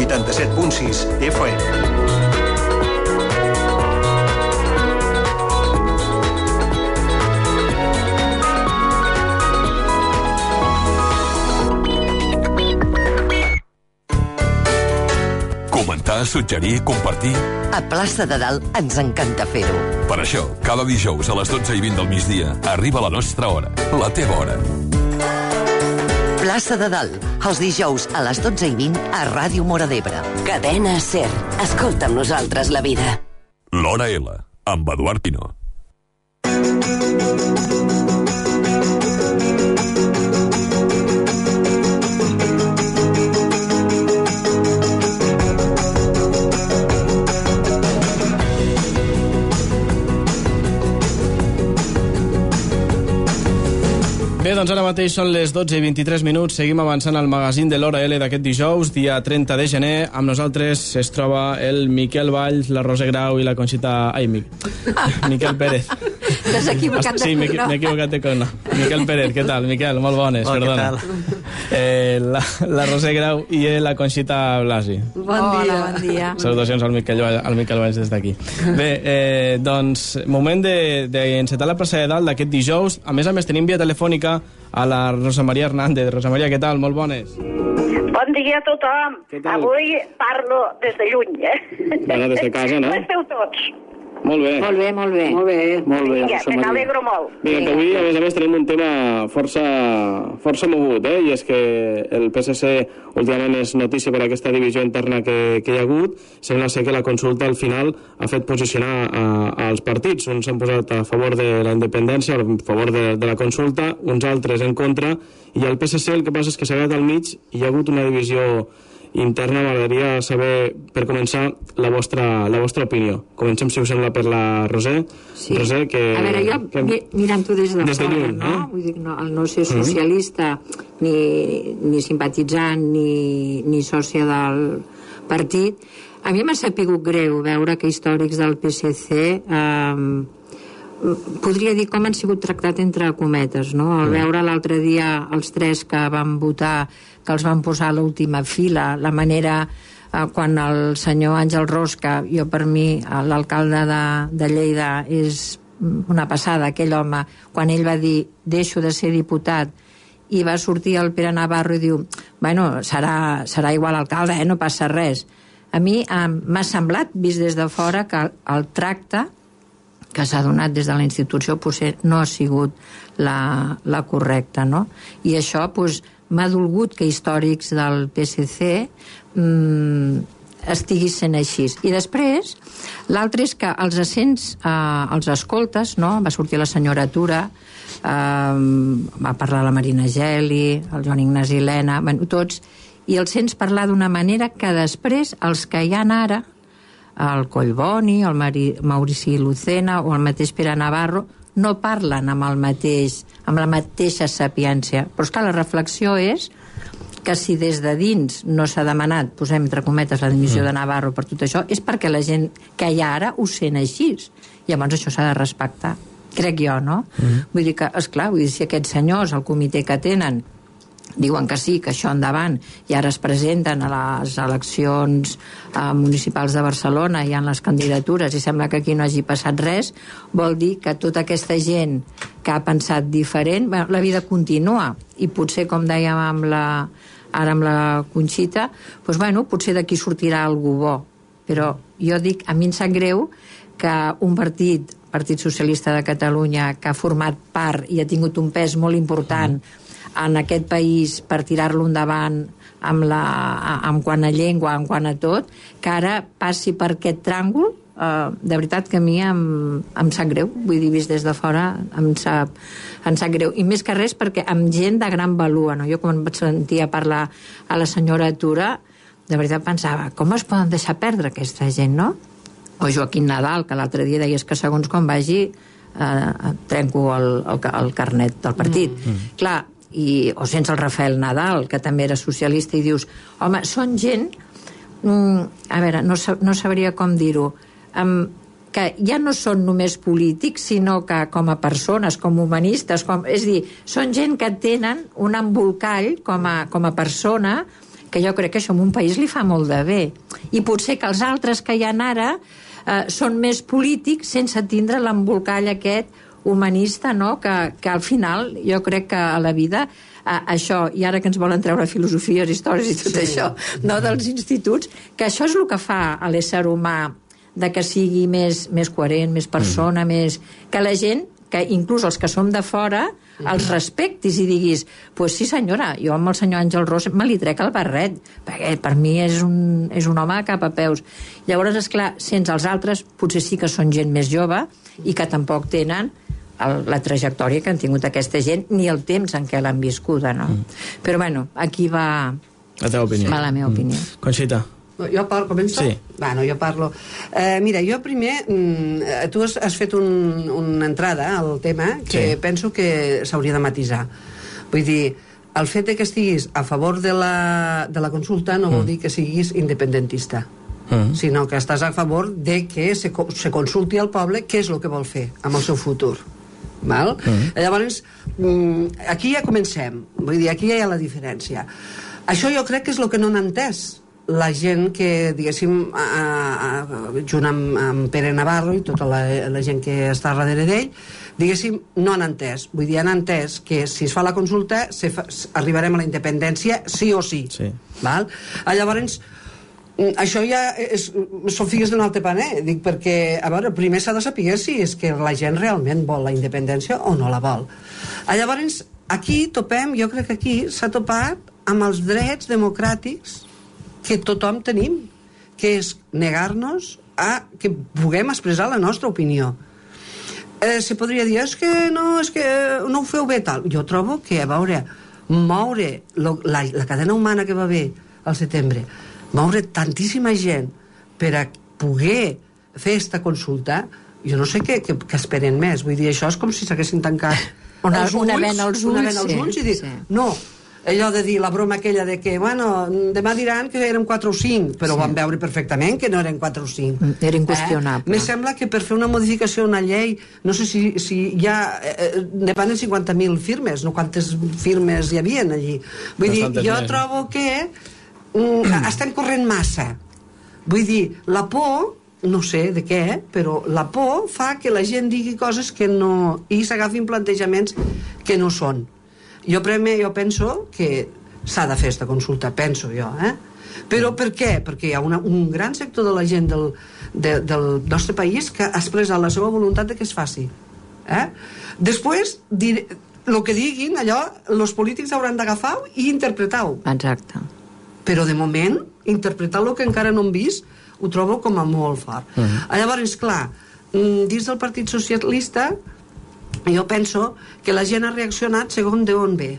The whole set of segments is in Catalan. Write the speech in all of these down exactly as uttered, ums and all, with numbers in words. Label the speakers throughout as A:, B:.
A: vuitanta-set punt sis F M.
B: Comentar, suggerir, compartir...
C: A Plaça de Dalt ens encanta fer-ho.
B: Per això, cada dijous a les dotze i vint del migdia arriba la nostra hora, la teva hora.
C: Plaça de Dalt, els dijous a les dotze i vint a Ràdio Móra d'Ebre.
D: Cadena SER. Escolta amb nosaltres la vida.
B: L'Hora L, amb Eduard Pino.
E: Bé, doncs ara mateix són les dotze i vint-i-tres minuts. Seguim avançant al magazín de l'Hora L d'aquest dijous, dia trenta de gener. Amb nosaltres es troba el Miquel Valls, la Roser Grau i la Conxita... Ai, Mi... Miquel Pérez.
F: T'has equivocat de
E: sí,
F: cognom.
E: m'he equivocat de cognom. Miquel Pérez, què tal? Miquel, molt bones,
G: oh,
E: perdona. Eh, la, la Roser Grau i la Conxita Blasi.
F: Bon dia. Hola, bon dia.
E: Salutacions al Miquel, al Miquel Valls des d'aquí. Bé, eh, doncs, moment d'encetar de, la plaça de Dalt d'aquest dijous. A més a més, tenim via telefònica a la Rosa Maria Hernández. Rosa Maria, què tal? Molt bones.
H: Bon dia a tothom. Avui parlo des de lluny, eh?
E: Bueno, des de casa, no?
H: Com esteu tots?
E: Molt bé.
F: Molt bé, molt bé. Molt bé.
E: Molt bé,
H: Vinga,
E: Rosa
H: me
E: Maria.
H: n'alegro molt.
E: Vinga, que avui, a més a més, tenim un tema força, força mogut, eh? I és que el P S C últimament és notícia per aquesta divisió interna que, que hi ha hagut. Sembla ser que la consulta al final ha fet posicionar a, als partits. Uns s'han posat a favor de la independència, a favor de, de la consulta, uns altres en contra, i el P S C el que passa és que s'ha quedat al mig i hi ha hagut una divisió interna. M'agradaria saber, per començar, la vostra, la vostra opinió. Comencem, si us sembla, per la Roser.
F: Sí.
E: Roser, que...
F: A veure, jo,
E: que...
F: mirant-ho des de
E: des de
F: fora,
E: lluny,
F: no?
E: eh?
F: Vull dir, no, el no ser socialista, mm-hmm. ni, ni simpatitzant, ni, ni sòcia del partit, a mi m'ha sapigut greu veure que històrics del P S C... Eh, podria dir com han sigut tractats entre cometes, no? Al veure l'altre dia els tres que van votar, que els van posar a l'última fila, la manera eh, quan el senyor Àngel Rosca, jo per mi l'alcalde de, de Lleida és una passada, aquell home, quan ell va dir deixo de ser diputat, i va sortir el Pere Navarro i diu bueno, serà, serà igual alcalde, eh? No passa res. A mi eh, m'ha semblat, vist des de fora, que el, el tracte que s'ha donat des de la institució potser no ha sigut la, la correcta, no? I això pues, m'ha dolgut que històrics del P S C mmm, estigui sent així. I després, l'altre és que els assents, eh, els escoltes, no? Va sortir la senyora Tura, eh, va parlar la Marina Geli, el Joan Ignasi Elena, bueno, tots, i els sents parlar d'una manera que després els que hi ha ara, el Collboni, el Maurici Lucena o el mateix Pere Navarro, no parlen amb el mateix, amb la mateixa sapiència. Però és que la reflexió és que si des de dins no s'ha demanat, posem entre cometes, la dimissió de Navarro per tot això, és perquè la gent que hi ha ara ho sent així. Llavors això s'ha de respectar. Crec jo, no? Mm. Vull dir que, esclar, vull dir, si aquests senyors, el comitè que tenen, diuen que sí, que això endavant, i ara es presenten a les eleccions eh, municipals de Barcelona, hi ha les candidatures i sembla que aquí no hagi passat res, vol dir que tota aquesta gent que ha pensat diferent, bueno, la vida continua, i potser, com dèiem amb la, ara amb la Conxita, doncs, bueno, potser d'aquí sortirà algú bo, però jo dic, a mi em sap greu que un partit, Partit Socialista de Catalunya, que ha format part i ha tingut un pes molt important en aquest país per tirar-lo endavant amb la, amb quant a llengua, amb quant a tot, que ara passi per aquest tràngol, eh, de veritat que a mi em, em sap greu, vull dir, vist des de fora em sap, em sap greu, i més que res perquè amb gent de gran valua, no? Jo quan vaig sentir a parlar a la senyora Tura, de veritat pensava, com es poden deixar perdre aquesta gent, no? O Joaquim Nadal, que l'altre dia deies que segons com vagi eh, trenco el, el, el carnet del partit. Mm. Clar, i, o sense el Rafael Nadal, que també era socialista, i dius, home, són gent mm, a veure, no, no sabria com dir-ho, um, que ja no són només polítics, sinó que com a persones, com humanistes, com, és a dir, són gent que tenen un embolcall com a, com a persona que jo crec que això en un país li fa molt de bé. I potser que els altres que hi ha ara eh, són més polítics sense tindre l'embolcall aquest humanista, no? que, que al final jo crec que a la vida eh, això, i ara que ens volen treure filosofies, històries i tot sí. això, no? dels instituts, que això és el que fa a l'ésser humà de que sigui més, més coherent, més persona, mm. més... que la gent, que inclús els que som de fora, mm. els respectis i diguis, pues sí senyora, jo amb el senyor Àngel Ros me li trec el barret, perquè per mi és un, és un home cap a peus. Llavors, esclar, sense els altres, potser sí que són gent més jove i que tampoc tenen el, la trajectòria que han tingut aquesta gent, ni el temps en què l'han viscuda, no? Mm. Però, bueno, aquí va...
G: La teva opinió.
F: Va la meva mm. opinió.
G: Conxita.
I: Jo parlo, començo?
G: Sí.
I: Bueno, jo parlo. Eh, mira, jo primer, mm, tu has, has fet un, una entrada al tema que sí. penso que s'hauria de matisar. Vull dir, el fet de que estiguis a favor de la, de la consulta no mm. vol dir que siguis independentista, mm. sinó que estàs a favor de que se, se consulti al poble què és el que vol fer amb el seu futur. Val? Mm. Llavors, mm, aquí ja comencem. Vull dir, aquí ja hi ha la diferència. Això jo crec que és el que no han entès la gent que, diguéssim, a, a, a, junt amb, amb Pere Navarro i tota la, la gent que està darrere d'ell, diguéssim, no han entès. Vull dir, han entès que si es fa la consulta se fa, arribarem a la independència sí o sí. sí. Val? Llavors, això ja és, són figues d'un altre paner, dic, perquè, a veure, primer s'ha de saber si és que la gent realment vol la independència o no la vol. Llavors, aquí topem, jo crec que aquí s'ha topat amb els drets democràtics que tothom tenim, que és negar-nos a que puguem expressar la nostra opinió. Eh, se podria dir, és que no, és que no ho feu bé, tal. Jo trobo que, a veure, moure lo, la, la cadena humana que va haver al setembre, moure tantíssima gent per a poder fer esta consulta, jo no sé què, què, què esperen més. Vull dir, això és com si s'haguessin tancat
F: una,
I: els ulls,
F: una vena als ulls,
I: una vena als ulls sí, i dir, sí. no, allò de dir, la broma aquella de que, bueno, demà diran que eren quatre o cinc, però sí. van veure perfectament que no eren quatre o cinc.
F: Era inqüestionable.
I: Eh? Me sembla que per fer una modificació d'una llei, no sé si, si hi ha... Eh, depenen cinquanta mil firmes, no quantes firmes hi havia allí. Vull dir, jo més. trobo que mm, estem corrent massa. Vull dir, la por, no sé de què, però la por fa que la gent digui coses que no... i s'agafin plantejaments que no són. Jo primer, jo penso que s'ha de fer aquesta consulta, penso jo, eh? Però per què? Perquè hi ha una, un gran sector de la gent del, de, del nostre país que ha expressat la seva voluntat de que es faci. Eh? Després, dir, el que diguin, allò, els polítics hauran d'agafar-ho i interpretar-ho.
F: Exacte.
I: Però de moment, interpretar el que encara no hem vist, ho trobo com a molt fort. Uh-huh. Llavors, clar, dins del Partit Socialista, jo penso que la gent ha reaccionat segons d'on ve,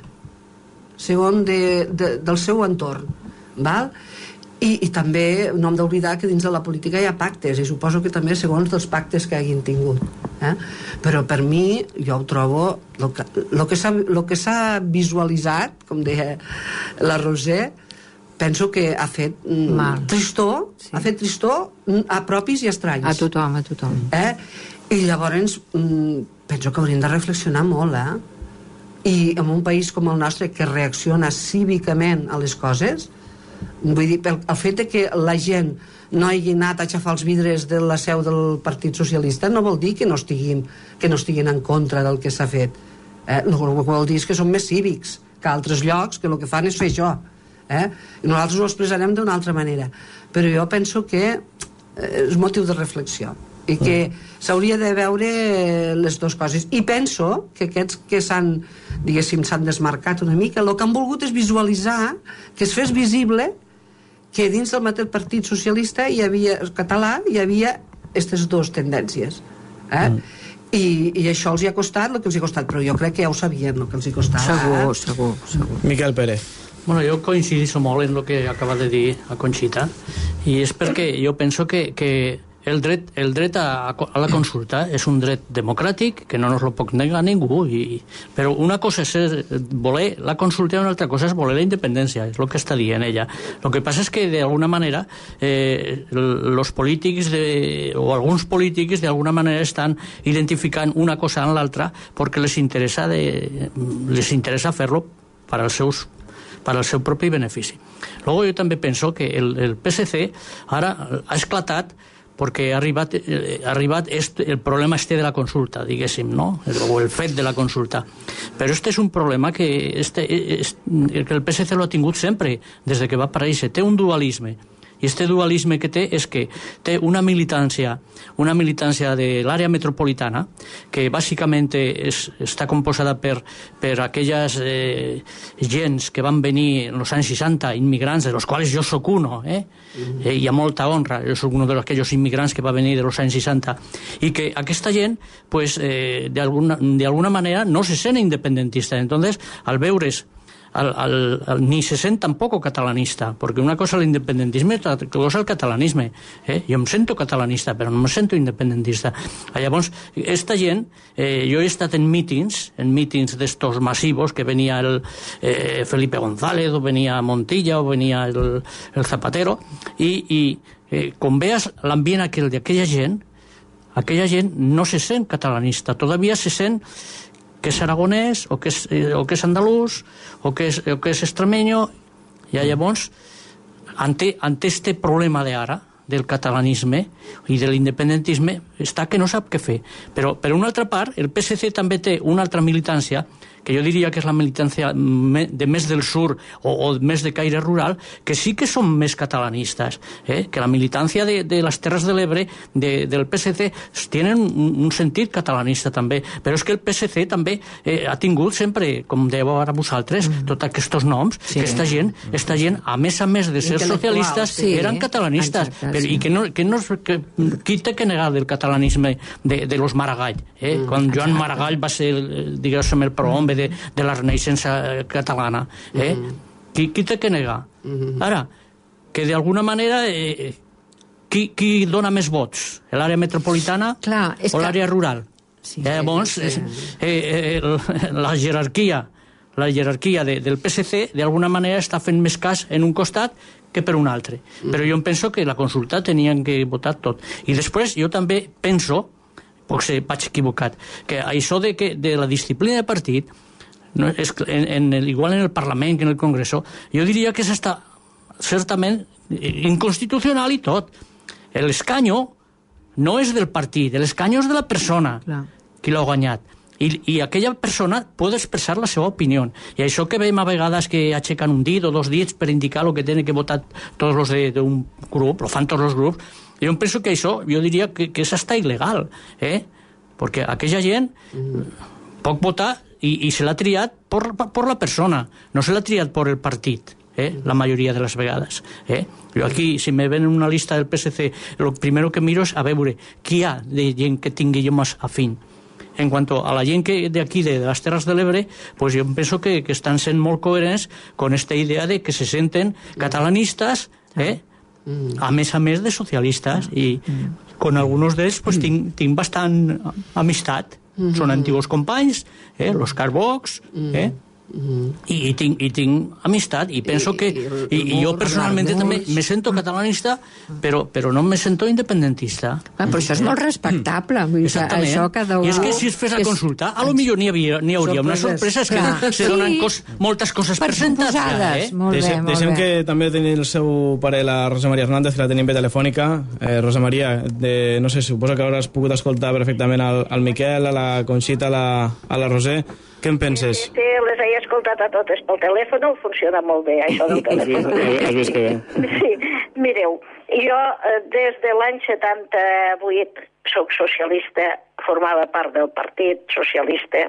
I: segons de, de, del seu entorn, val? I, i també no hem d'oblidar que dins de la política hi ha pactes, i suposo que també segons dels pactes que hagin tingut, eh? Però per mi jo ho trobo el que, lo que, s'ha, lo que s'ha visualitzat, com deia la Roser, penso que ha fet mm, tristor, sí. ha fet tristor a propis i estranys,
F: a tothom, a tothom,
I: eh? I llavors mm, penso que hauríem de reflexionar molt, eh? I en un país com el nostre que reacciona cívicament a les coses, vull dir, el, el fet de que la gent no hagi anat a aixafar els vidres de la seu del Partit Socialista no vol dir que no estiguin, que no estiguin en contra del que s'ha fet. Eh? El que vol dir és que són més cívics que altres llocs, que el que fan és fer això. Eh? I nosaltres ho expressarem d'una altra manera. Però jo penso que és motiu de reflexió i que s'hauria de veure les dues coses. I penso que aquests que s'han, diguéssim, s'han desmarcat una mica, el que han volgut és visualitzar, que es fes visible que dins del mateix Partit Socialista hi havia, català, hi havia aquestes dues tendències. Eh? Mm. I, I això els hi ha costat el que els hi ha costat, però jo crec que ja ho sabíem, el que els hi costava.
F: Segur,
I: eh?
F: segur, segur.
G: Miquel Pérez.
J: Bueno, jo coincideixo molt en el que acaba de dir a Conxita, i és perquè jo penso que, que el dret, el dret a, a la consulta és un dret democràtic que no nos lo pot negar ningú, i, però una cosa és voler la consulta i una altra cosa és voler la independència, és el que està dient ella. El que passa és que d'alguna manera eh, els polítics de, o alguns polítics d'alguna manera estan identificant una cosa en l'altra perquè les interessa, de, les interessa fer-lo per als seus para el seu propi benefici. Luego jo també penso que el, el P S C ara ha esclatat perquè ha arribat, eh, ha arribat este, el problema este de la consulta, diguéssim, no? O el fet de la consulta. Però este és un problema que, este, es, que el P S C lo ha tingut sempre, des de que va aparèixer. Té un dualisme. I este dualisme que té és que té una militància, una militància de l'àrea metropolitana, que bàsicament és, està composada per, per aquelles eh, gens que van venir en els anys seixanta, immigrants, de los quals jo soc uno, eh? Mm-hmm. eh, i a molta honra, jo soc uno de aquells immigrants que va venir de los anys seixanta, i que aquesta gent, pues, eh, de, alguna, de alguna manera no se sent independentista. Entonces, al veure's Al, al, al, ni se sent tampoco catalanista, porque una cosa el independentisme, otra cosa el catalanisme. Eh? Jo em sento catalanista, però no em sento independentista. Llavors, esta gent, eh, jo he estat en mítings, en mítings d'estos massivos, que venia el eh, Felipe González, o venia Montilla, o venia el, el Zapatero, i, i eh, quan veas l'ambient aquell d'aquella gent, aquella gent no se sent catalanista, todavía se sent que és aragonès, o que és, o que és andalús, o que és, o que és extremeño, i llavors, ante, ante este problema d'ara, del catalanisme i de l'independentisme, està que no sap què fer. Però, per una altra part, el P S C també té una altra militància, que jo diria que és la militància de més del sur o, o més de caire rural, que sí que són més catalanistes, eh? Que la militància de, de les Terres de l'Ebre, de, del P S C, tenen un, un sentit catalanista també, però és que el P S C també eh, ha tingut sempre, com dèieu ara vosaltres, mm. tots aquests noms, sí. que esta gent, esta gent, a més a més de ser socialistes, sí. eren catalanistes. Exacte, però, sí. I que no, que no, que, qui té que negar del catalanisme de, de los Maragall? Eh? Mm. Quan Joan Maragall va ser, diguéssim, el prohombre de, de la renaixença catalana. Eh? Mm-hmm. Qui, qui té que negar? Mm-hmm. Ara, que d'alguna manera eh, qui, qui dona més vots? L'àrea metropolitana Clar, o que... l'àrea rural? Sí, eh, llavors, sí, sí. Eh, eh, la jerarquia la jerarquia de, del P S C d'alguna manera està fent més cas en un costat que per un altre. Mm. Però jo em penso que la consulta tenien que votar tot. I després jo també penso, potser vaig equivocat, que això de, que, de la disciplina de partit, no, és, en, en el, igual en el Parlament que en el Congreso, jo diria que és està certament inconstitucional i tot. L'escanyo no és del partit, l'escanyo és de la persona Clar. Qui l'ha guanyat. I, i aquella persona pot expressar la seva opinió. I això que veiem a vegades que aixequen un dit o dos dits per indicar el que tenen que votar tots els d'un grup, o fan tots els grups, jo penso que això, jo diria que, que és hasta il·legal, eh? Perquè aquella gent mm. pot votar i, i se l'ha triat per, per la persona, no se l'ha triat per el partit. Eh? La majoria de les vegades. Eh? Jo aquí, si me ven una lista del P S C, lo primero que miro és a veure qui hi ha de gent que tingui jo més afín. En cuanto a la gent que de aquí, de las Terres de l'Ebre, pues yo penso que, que estan sent molt coherents con esta idea de que se senten catalanistes, eh? a més a més de socialistes, i con algunos d'ells pues, tinc, tinc bastant amistat. Són antigos companys, eh? los Carbocs, eh? Mm-hmm. I, i, tinc, i tinc amistat i penso que i, i jo personalment també me sento catalanista però, però no me sento independentista.
F: Ah, però això és molt respectable. Vull dir, això cada un...
J: I és que si es fes la consulta a lo millor n'hi havia, n'hi hauria una sorpresa, és que Clar. se donen cos, moltes coses per presentades ja, eh?
E: Molt bé, Deixem, molt deixem bé. Que també tenim el seu pare, la Rosa Maria Hernández, que la tenim bé telefònica. eh, Rosa Maria, de, no sé, suposo que hauràs pogut escoltar perfectament al, al Miquel, a la Conxita, a la, a la Roser. Què en penses?
H: Sí, les he escoltat a totes pel telèfon, funciona molt bé, això del telèfon.
E: Has vist que bé?
H: Sí, mireu, jo des de l'any setanta-vuit soc socialista, formava part del Partit Socialista,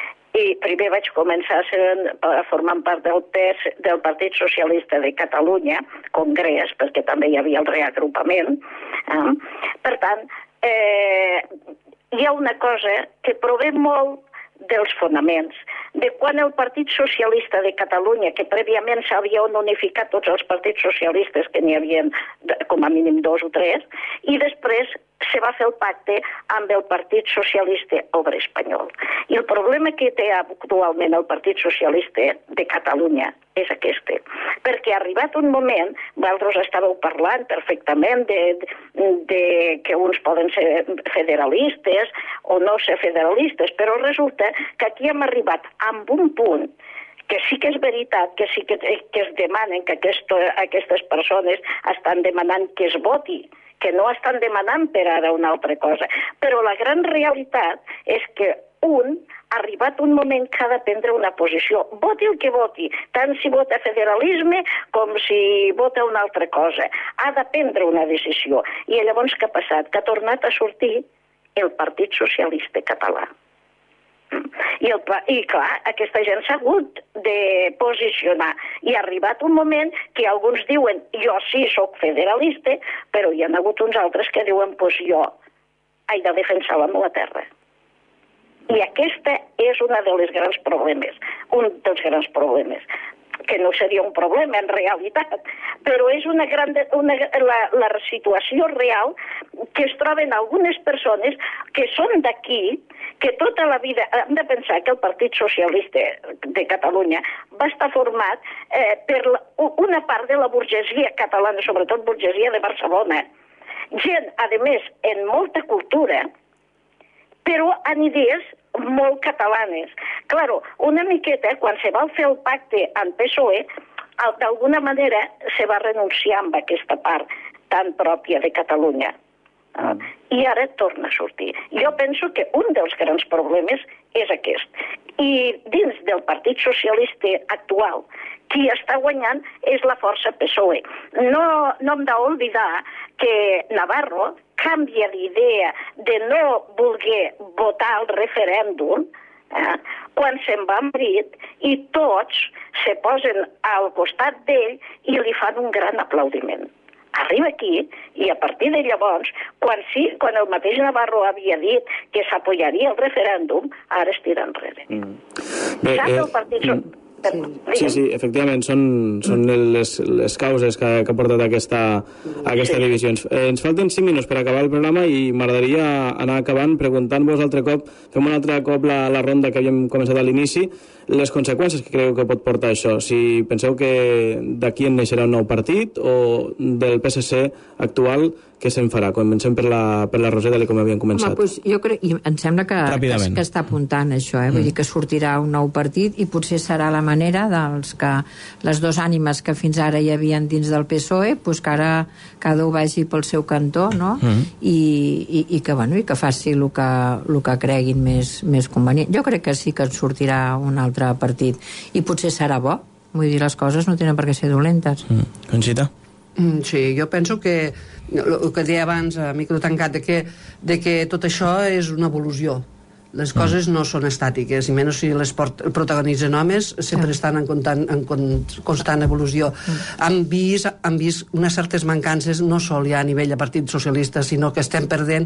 H: i primer vaig començar formant part del P E S, del Partit Socialista de Catalunya, Congrés, perquè també hi havia el reagrupament. Eh? Per tant, eh, hi ha una cosa que prové molt dels fonaments, de quan el Partit Socialista de Catalunya, que prèviament s'havien unificat tots els partits socialistes, que n'hi havia com a mínim dos o tres, i després se va fer el pacte amb el Partit Socialista Obrer Espanyol. I el problema que té actualment el Partit Socialista de Catalunya és aquest, perquè ha arribat un moment, vosaltres estàveu parlant perfectament de, de, de que uns poden ser federalistes o no ser federalistes, però resulta que aquí hem arribat amb un punt que sí que és veritat, que sí que, que es demanen, que aquest, aquestes persones estan demanant que es voti, que no estan demanant per ara una altra cosa. Però la gran realitat és que un ha arribat un moment que ha de prendre una posició. Voti el que voti, tant si vota federalisme com si vota una altra cosa. Ha de prendre una decisió. I llavors què ha passat? Que ha tornat a sortir el Partit Socialista Català. I, el, i clar, aquesta gent s'ha hagut de posicionar. I ha arribat un moment que alguns diuen jo sí soc federalista, però hi ha hagut uns altres que diuen pues jo he de defensar la meva terra. I aquesta és una de les grans problemes, un dels grans problemes, que no seria un problema en realitat, però és una gran, una, la, la situació real que es troben algunes persones que són d'aquí, que tota la vida, hem de pensar que el Partit Socialista de Catalunya va estar format eh, per la, una part de la burgesia catalana, sobretot burgesia de Barcelona, gent, a més, en molta cultura, però en idees molt catalanes. Claro, una miqueta, quan se va fer el pacte amb P S O E, d'alguna manera se va renunciar amb aquesta part tan pròpia de Catalunya. Uh, I ara torna a sortir. Jo penso que un dels grans problemes és aquest. I dins del Partit Socialista actual, qui està guanyant és la força P S O E. No, no hem d'oblidar que Navarro canvia d'idea de no voler votar el referèndum eh, quan se'n va a Madrid i tots se posen al costat d'ell i li fan un gran aplaudiment. Arriba aquí i a partir de llavors, quan, sí, quan el mateix Navarro havia dit que s'apoyaria el referèndum, ara es tira enrere. Mm. Bé, Sap eh, el Partit Socialista?
E: Sí, sí, efectivament, són, són les, les causes que, que ha portat aquesta, aquesta sí. divisió. Ens, eh, ens falten cinc minuts per acabar el programa i m'agradaria anar acabant preguntant-vos altre cop, fem un altre cop la, la ronda que havíem començat a l'inici, les conseqüències que creieu que pot portar això. Si penseu que d'aquí en neixerà un nou partit o del P S C actual, què se'n farà? Comencem per la, per la Roseta, com havíem començat.
F: Home, doncs jo crec, i em sembla que, que, que està apuntant això, eh? Vull mm. dir que sortirà un nou partit i potser serà la manera dels que les dues ànimes que fins ara hi havien dins del P S O E, doncs que ara cada un vagi pel seu cantó, no? Mm. I, i, i, que, bueno, i que faci el que, el que creguin més, més convenient. Jo crec que sí que en sortirà un altre partit i potser serà bo. Vull dir, les coses no tenen per què ser dolentes.
G: Mm. Conxita?
I: Mm, sí, jo penso que el que deia abans a micro tancat, de que, de que tot això és una evolució. Les coses mm. no són estàtiques, i menys si les port, protagonitzen homes, sempre estan en, constant, en constant evolució. Mm. Han, vist, han vist unes certes mancances, no sol ja a nivell de Partit Socialista, sinó que estem perdent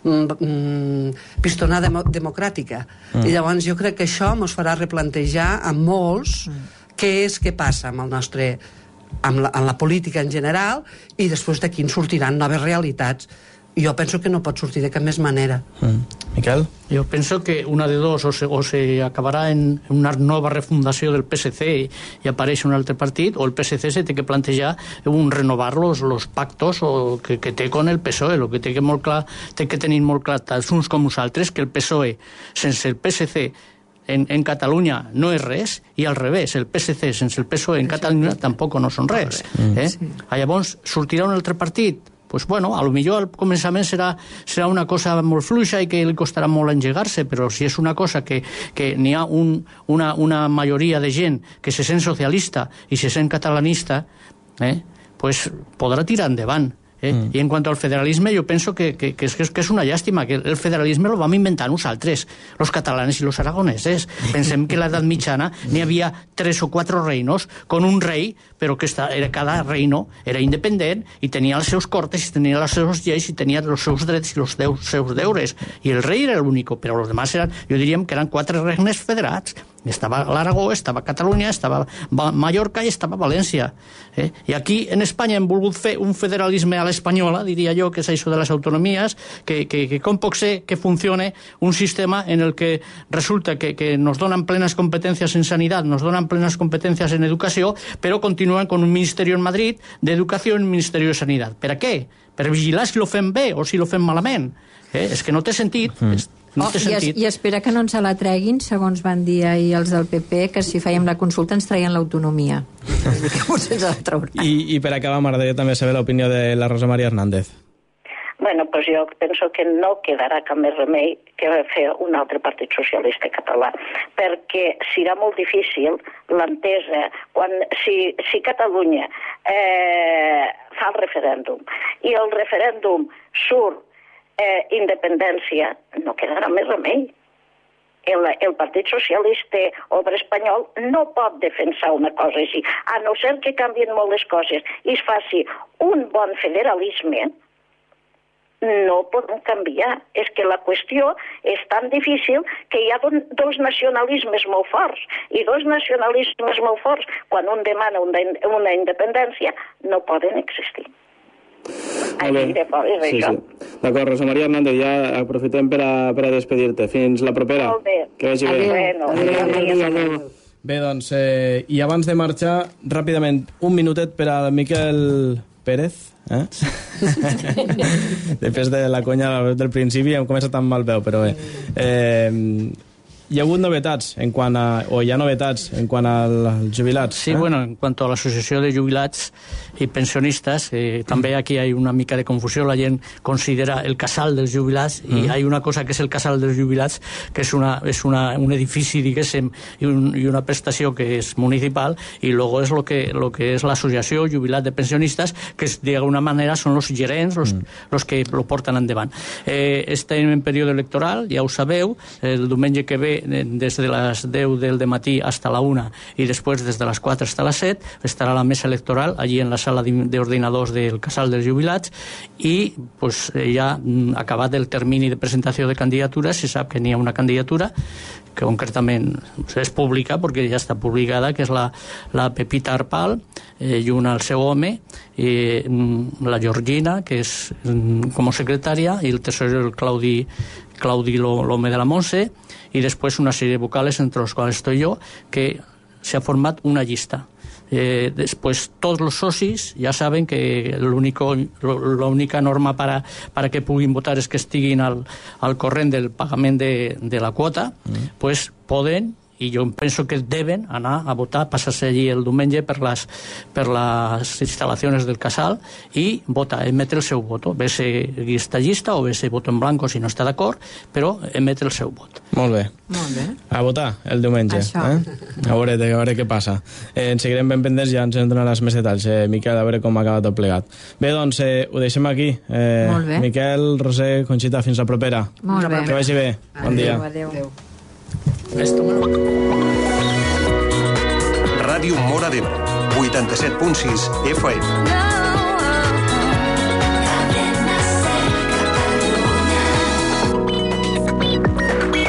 I: mm, pistonada dem democràtica. Mm. I llavors jo crec que això ens farà replantejar a molts mm. què és que passa amb el nostre... Amb la, amb la política en general, i després d'aquí en sortiran noves realitats. Jo penso que no pot sortir de cap més manera.
G: Mm. Miquel?
J: Jo penso que una de dos, o se, o se acabarà en una nova refundació del P S C i, i apareix un altre partit, o el P S C se té que plantejar un renovar los, los pactos o que, que té con el P S O E. Lo que té que, molt clar, té que tenir molt clar tant uns com uns altres, que el P S O E sense el P S C En, en Catalunya no és res, i al revés, el P S C sense el P S O E en Catalunya tampoc no són res. Eh? Sí. Llavors sortirà un altre partit, pues bueno, a lo millor al començament serà, serà una cosa molt fluixa i que li costarà molt engegar-se, però si és una cosa que, que n'hi ha un, una, una majoria de gent que se sent socialista i se sent catalanista, eh, pues podrà tirar endavant. Eh? Mm. I en quant al federalisme, jo penso que, que, que, és, que és una llàstima, que el federalisme lo vam inventar nosaltres, los catalanes i los aragoneses. Pensem que a l'edat mitjana n'hi havia tres o quatre reinos, con un rei, però que esta, era, cada reino era independent i tenia els seus cortes, i tenia les seves lleis, i tenia els seus drets i els deus, seus deures. I el rei era l'únic, però els demás eren, jo diríem que eren quatre regnes federats. Estava l'Aragó, estava Catalunya, estava Mallorca i estava València. Eh? I aquí, en Espanya, hem volgut fer un federalisme a l'espanyola, diria jo, que és això de les autonomies, que, que, que com pot ser que funcione un sistema en el que resulta que, que nos donen plenes competències en sanitat, nos donen plenes competències en educació, però continuen con un ministeri en Madrid d'educació i un ministeri de sanitat. Per a què? Per vigilar si lo fem bé o si lo fem malament. Eh? És que no té sentit. Mm. No
F: oh,
J: té sentit.
F: I, I espera que no ens la treguin, segons van dir ahir els del P P, que si fèiem la consulta ens traien l'autonomia. Que potser ens la trauran.
G: I, I per acabar, m'agradaria també saber l'opinió de la Rosa Maria Hernández.
H: Bueno, pues jo penso que no quedarà cap més remei que fer un altre Partit Socialista Català, perquè serà molt difícil l'entesa quan, si, si Catalunya eh, fa el referèndum i el referèndum surt eh, independència, no quedarà més remei. El, el Partit Socialista Obrer Espanyol no pot defensar una cosa així, a no ser que canvien molt les coses i es faci un bon federalisme. No podem canviar. És que la qüestió és tan difícil que hi ha dos nacionalismes molt forts. I dos nacionalismes molt forts, quan un demana una, una independència, no poden existir. Així de fort és
E: sí,
H: això.
E: Sí. D'acord, Rosa Maria Hernández, ja aprofitem per a, per a despedir-te. Fins la propera.
H: Molt bé.
E: Que vagi bé.
H: Bueno, adéu, adéu, adéu.
G: Bé, doncs, eh, i abans de marxar, ràpidament, un minutet per al Miquel Pérez, eh? Després de la conya del principi hem començat amb mal veu, però bé. Eh, hi ha hagut novetats en quant a, o hi ha novetats en quant als jubilats.
J: Sí,
G: eh?
J: bueno, en cuanto a la Asociación de Jubilats y Pensionistas, eh, també aquí hay una mica de confusió. La gent considera el casal dels jubilats i mm. hay una cosa que és el casal dels jubilats, que és, una, és una, un edifici, diguéssim, i, un, i una prestació que és municipal, i luego és lo que, lo que és l'Associació Jubilat de Pensionistes, que d'alguna manera són els gerents, los, mm. los que lo porten endavant. Eh, estem en període electoral, ja ho sabeu, el diumenge que ve des de les deu del dematí hasta la una i després des de les quatre hasta les set estarà la mesa electoral allí en la sala d'ordinadors del Casal dels Jubilats i pues, ja acabat el termini de presentació de candidatures, se sap que n'hi ha una candidatura que concretament és pública perquè ja està publicada, que és la, la Pepita Arpal eh, i una al seu home, eh, la Georgina, que és com a secretària, i el tesorero el Claudi Claudi Lome de la Montse, y después una serie de vocales entre los cuales estoy yo, que se ha formado una lista. Eh, después todos los socis ya saben que l'único, la única norma para, para que puguin votar és que estiguin al, al corrent del pagament de, de la quota, mm. pues poden, i jo penso que deben anar a votar, passar-se allí el diumenge per les, per les instal·lacions del casal i votar, emetre el seu vot, bé se llista llista o bé se voto en blanco si no està d'acord, però emetre el seu vot.
G: Molt bé.
F: Molt bé.
G: A votar el diumenge. Eh? A, veure, a veure què passa. Eh, en seguirem ben pendents, ja ens en donaràs més detalls, eh, Miquel, a veure com ha acabat tot plegat. Bé, doncs, eh, ho deixem aquí. Eh,
F: Molt bé.
G: Miquel, Roser, Conxita, fins la propera.
F: Molt bé.
G: Que vagi bé. Bon dia.
F: Adéu, adéu.
A: Ràdio Móra d'Ebre, vuitanta-set punt sis F M.